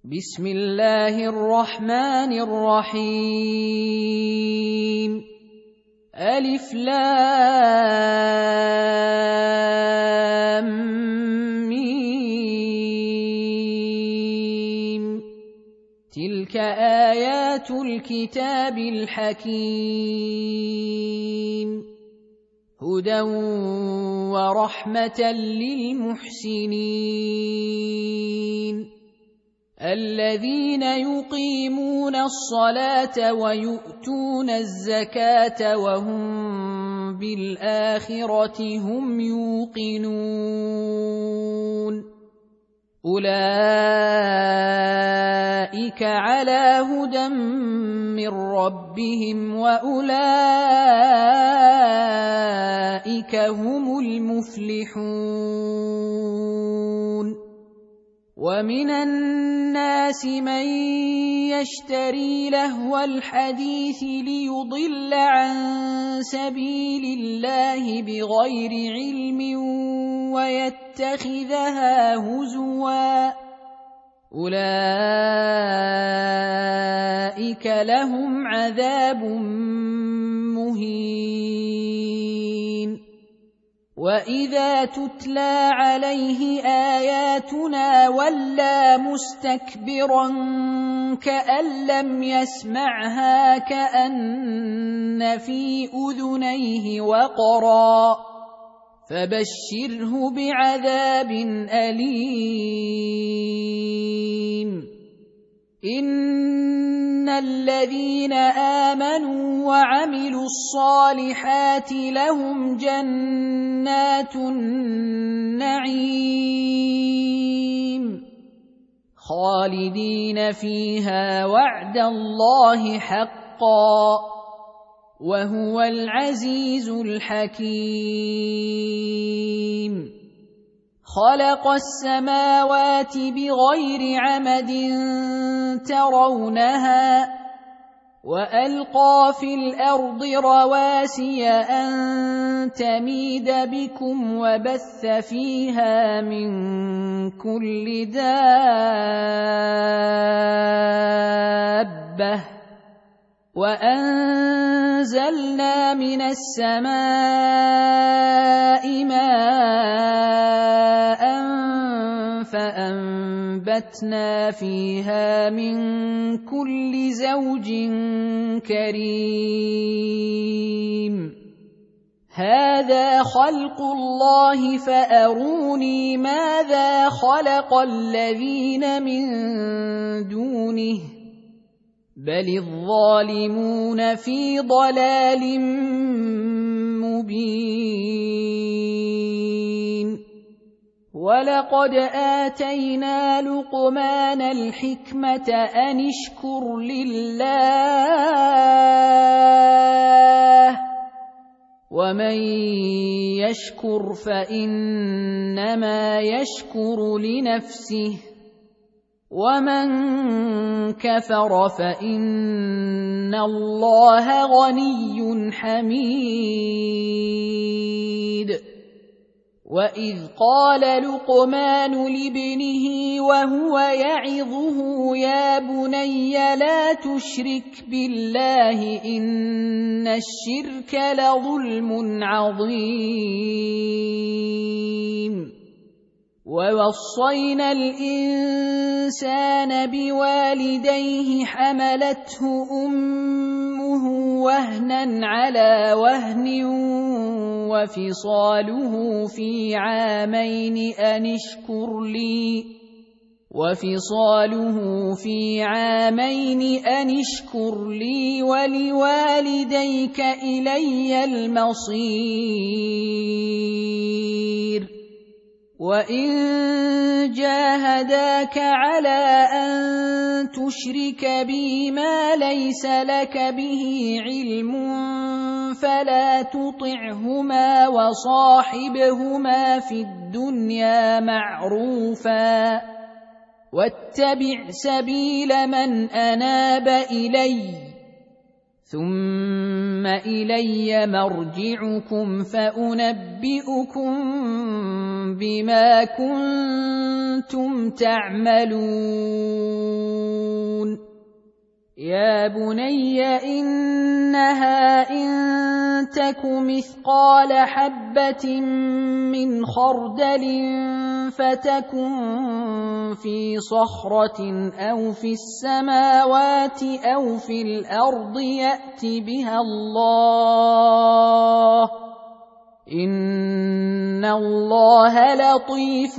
بسم الله الرحمن الرحيم ألف لام ميم تلك آيات الكتاب الحكيم هدى ورحمة للمحسنين الذين يقيمون الصلاة ويؤتون الزكاة وهم بالآخرة هم يوقنون أولئك على هدى من ربهم وأولئك هم المفلحون ومن الناس من يشتري لهو الحديث ليضل عن سبيل الله بغير علم ويتخذها هزوا أولئك لهم عذاب مهين وإذا تتلى عليه آياتنا ولى مستكبرا كأن لم يسمعها كأن في أذنيه وقرا فبشره بعذاب أليم إن الذين آمنوا وعملوا الصالحات لهم جنات النعيم خالدين فيها وعد الله حقا وهو العزيز الحكيم خلق السماوات بغير عمد ترونها وألقى في الأرض رواسي أن تميد بكم وبث فيها من كل دابة وأنزلنا من السماء ماء فأنبتنا فيها من كل زوج كريم هذا خلق الله فأروني ماذا خلق الذين من دونه بل الظالمون في ضلال مبين ولقد آتينا لقمان الحكمة أن اشكر لله ومن يشكر فإنما يشكر لنفسه ومن كفر فإن الله غني حميد وإذ قال لقمان لابنه وهو يعظه يا بني لا تشرك بالله إن الشرك لظلم عظيم ووصينا الإنسان بوالديه حملته أمه وهنا على وهن وفصاله في عامين أن اشكر لي ولوالديك إلي المصير وإن جاهداك على أن تشرك بي ما ليس لك به علم فلا تطعهما وصاحبهما في الدنيا معروفا واتبع سبيل من أناب إلي ثم إلي مرجعكم فأنبئكم بما كنتم تعملون يا بني إنها إن تك مثقال حبة من خردل فتكن في صخرة أو في السماوات أو في الأرض يأت بها الله إن الله لطيف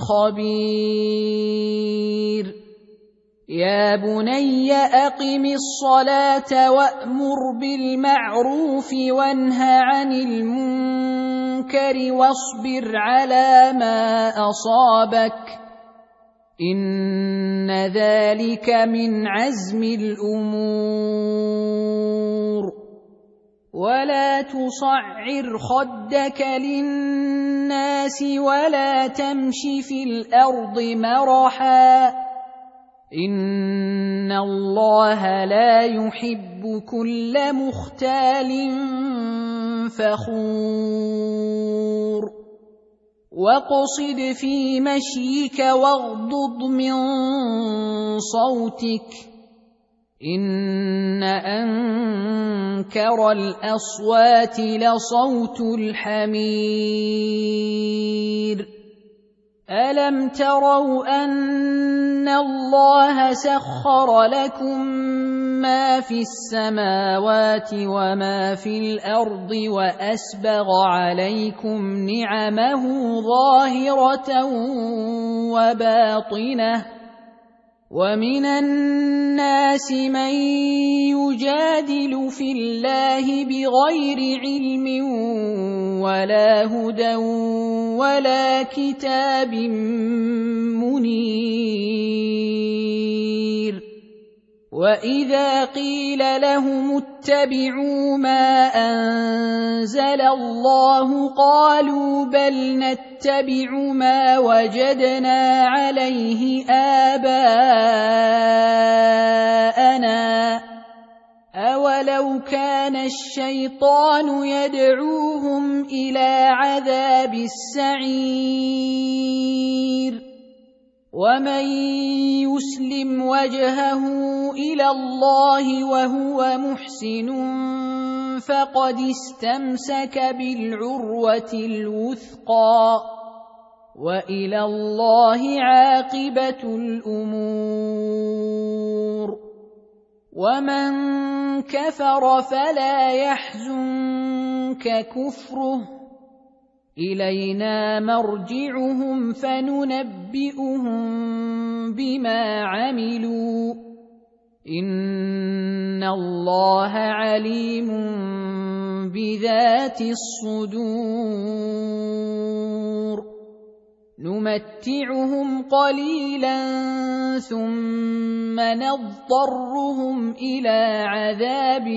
خبير يا بني أقم الصلاة وأمر بالمعروف وانه عن المنكر واصبر على ما أصابك إن ذلك من عزم الأمور ولا تصعر خدك للناس ولا تمش في الأرض مرحا إن الله لا يحب كل مختال فخور واقصد في مشيك واغضض من صوتك إن أنكر الأصوات لصوت الحمير ألم تروا أن الله سخر لكم ما في السماوات وما في الأرض وأسبغ عليكم نعمه ظاهرة وباطنة ومن الناس من يجادل في الله بغير علم ولا هدى ولا كتاب منير وإذا قيل لهم اتبعوا ما أنزل الله قالوا بل نتبع ما وجدنا عليه آباءنا أولو كان الشيطان يدعوهم إلى عذاب السعير ومن يسلم وجهه إلى الله وهو محسن فقد استمسك بالعروة الوثقى وإلى الله عاقبة الأمور ومن كفر فلا يحزنك كفره إلينا مرجعهم فننبئهم بما عملوا إن الله عليم بذات الصدور نمتعهم قليلا ثم نضطرهم إلى عذاب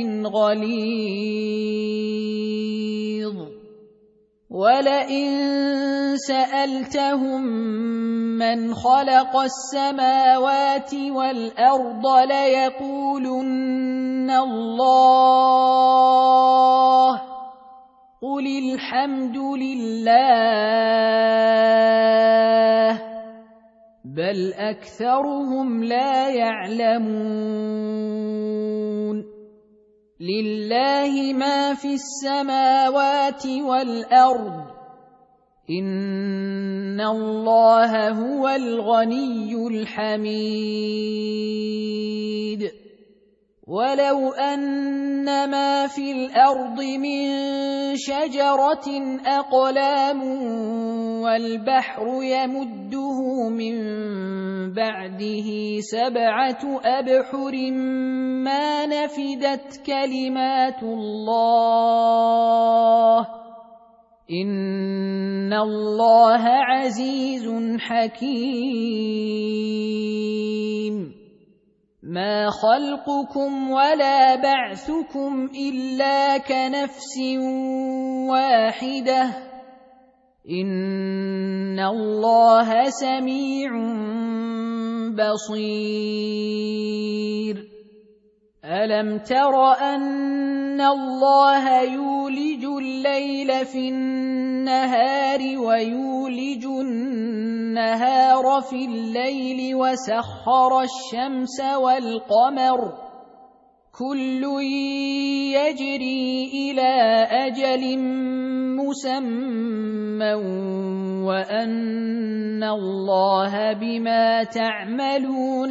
غليظ ولئن سألتهم من خلق السماوات والأرض ليقولن الله قل الحمد لله بل أكثرهم لا يعلمون لله ما في السماوات والأرض إن الله هو الغني الحميد ولو أن ما في الأرض من شجرة أقلام والبحر يمده من بعده 7 أبحر ما نفدت كلمات الله إن الله عزيز حكيم ما خلقكم ولا بعثكم إلا كنفس واحدة إن الله سميع بصير ألم تر أن الله يولج الليل في النهار ويولج النهار في الليل وسخر الشمس والقمر كل يجري إلى أجل مسمى وأن الله بما تعملون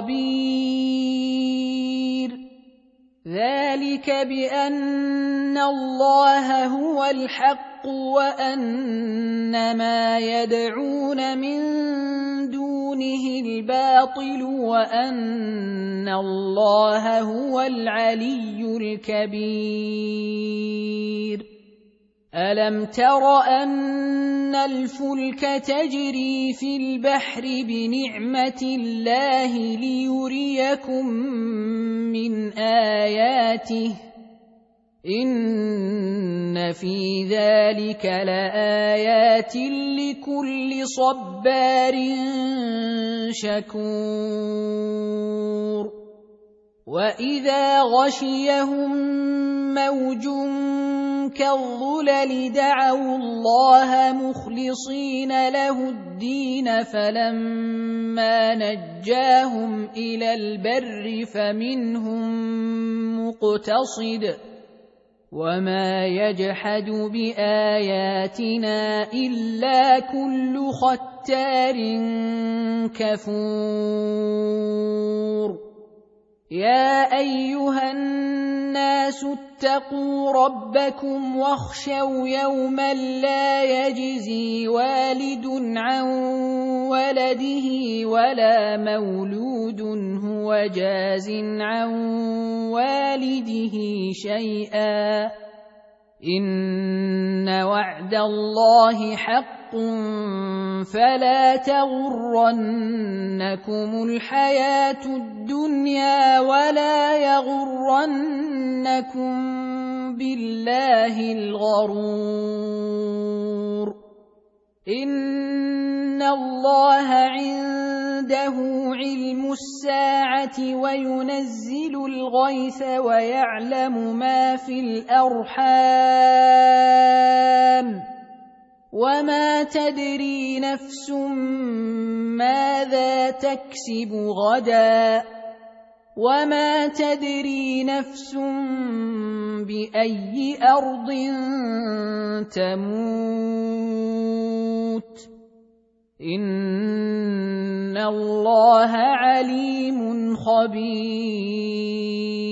خبير ذلك بأن الله هو الحق وأن ما يدعون من دونه الباطل وأن الله هو العلي الكبير ألم تر أن الفلك تجري في البحر بنعمة الله ليريكم من آياته إن في ذلك لآيات لكل صبار شكور وإذا غشيهم موج كالظلل دعوا الله مخلصين له الدين فلما نجاهم إلى البر فمنهم مقتصد وما يجحد بآياتنا إلا كل ختار كفور يا أيها الناس اتقوا ربكم واخشوا يوما لا يجزي والد عن ولده ولا مولود هو جاز عن والده شيئا إن وعد الله حق فلا تغرنكم الحياة الدنيا ولا يغرنكم بالله الغرور إن الله عنده علم الساعة وينزل الغيث ويعلم ما في الأرحام وما تدري نفس ماذا تكسب غدا وما تدري نفس بأي أرض تموت إن الله عليم خبير